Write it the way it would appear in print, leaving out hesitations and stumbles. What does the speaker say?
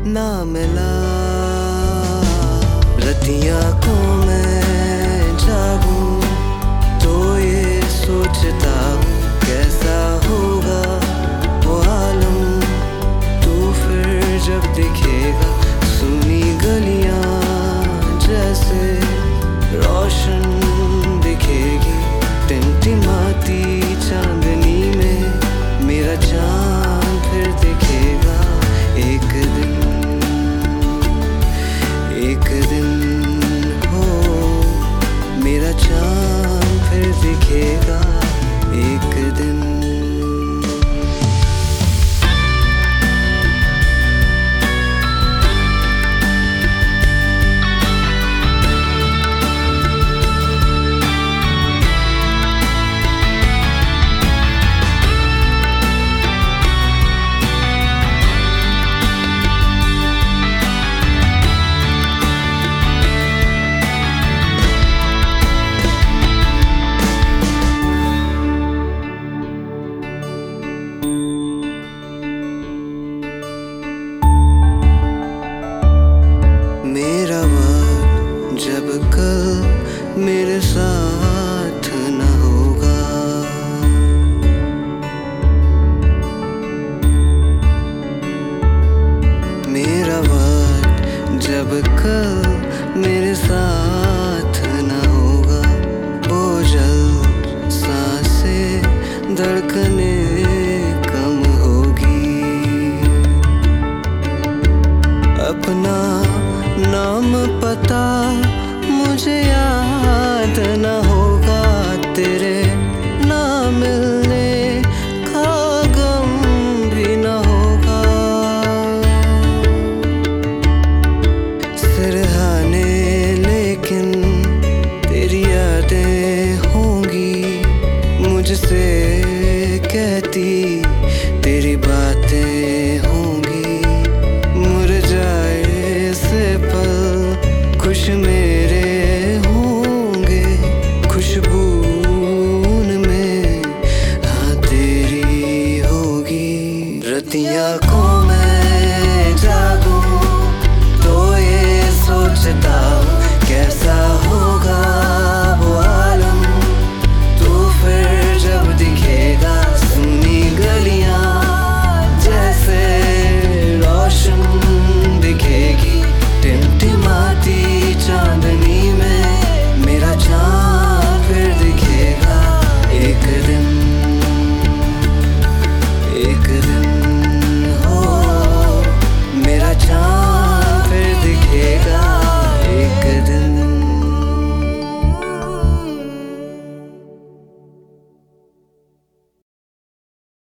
ना मिला। रतियां को मैं जागूं तो ये सोचता हूँ कैसा होगा वो आलम तू फिर जब दिखेगा। सुनी गलियां जैसे रोशन दिखेगी, टिमटिमाती चांदनी में मेरा चांद फिर दिखेगा। एक दिन हो मेरा चांद फिर दिखेगा एक दिन। मेरा वक्त जब कल मेरे साथ न होगा, मेरा वक्त जब कल मेरे साथ न होगा, वो जल सांसें धड़कने कम होगी। अपना नाम पता मुझे